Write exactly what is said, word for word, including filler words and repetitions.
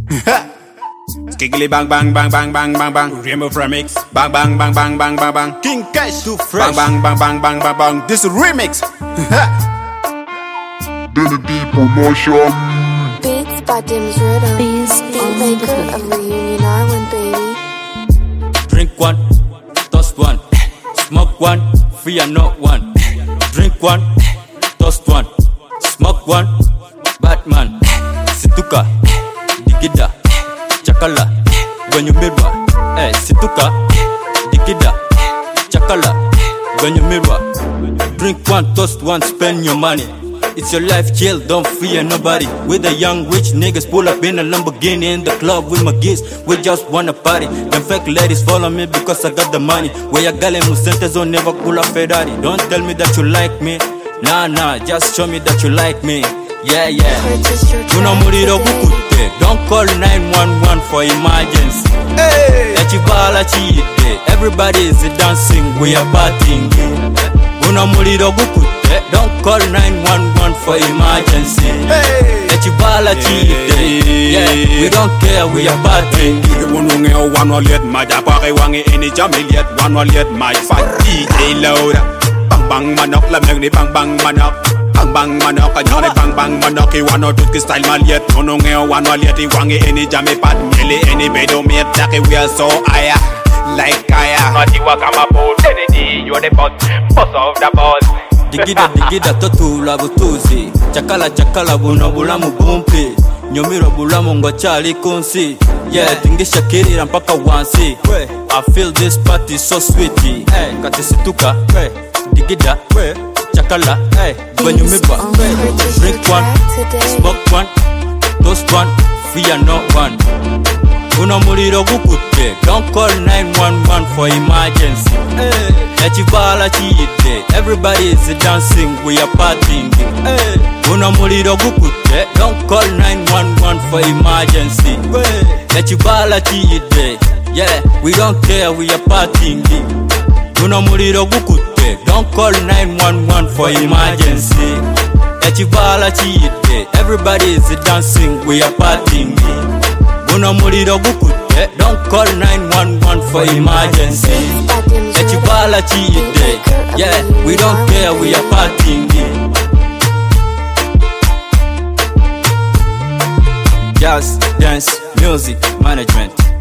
Skiggly bang bang bang bang bang bang bang. Rainbow remix. Bang bang bang bang bang bang bang. King Cash too fresh. Bang bang bang bang bang bang bang. This is remix. Danny D promotion. Beats by Dim's Rhythm. Beats, beatmaker of Reunion Island, baby. Drink one, toast one, smoke one, free and not one. Drink one, toast one, smoke one, Batman, Situka, Digida, Chakala, Ganyumirwa, eh, Situka, Digida, Chakala, Ganyumirwa. Drink one, toast one, spend your money. It's your life, chill, don't fear nobody. We're the young rich niggas, pull up in a Lamborghini in the club with my geese. We just wanna party. Them fake ladies follow me because I got the money. Where ya gale musentes on never pull up Ferrari. Don't tell me that you like me. Nah, nah, just show me that you like me. Yeah, yeah. Tuna muriro gukute. Don't call nine one one for emergency. Hey, Echibala chiite. Everybody is dancing, we are partying. Tuna muriro gukute. Don't call nine one one for emergency. Hey, Echibala chiite. Yeah, we don't care, we are partying. Ununge o one wall yet my japare wangi any jamil yet one wall yet my fat D J Loda. Bang bang manok la megni bang bang manok. Bang bang manok anyone bang bang manok I wano tutki style mal yet. Ununge o one wall yet I wangi any jami pat mili any bedo miet taki we are so higher. Like kaya. Mati wakama po Danny D, you're the boss, boss of the boss. Digida digida totula butuzi. Chakala chakala buno bulamu bumpi. Nyomiro bulamu ngwachali kunsi. Yeah, tingisha kirira mpaka wansi. I feel this party so sweetie. Hey, katisituka. Hey, digida. Hey, chakala. Hey, gwenyumirwa. Drink one, smoke one, toast one, free and not one. Una muriro gukute. Don't call nine one one for emergency. Hey, Echibala chiite. Everybody is dancing, we are partying. Hey, una muriro gukute. Don't call nine one one for emergency. Hey, Echibala chiite. Yeah, we don't care, we are partying. Una muriro gukute. Don't call nine one one for emergency. Echibala chiite. Everybody is dancing, we are partying. Una muriro gukute. Don't call nine one one for emergency. Echibala chiite. Yeah, we don't care, we are partying. Just Dance Music Management.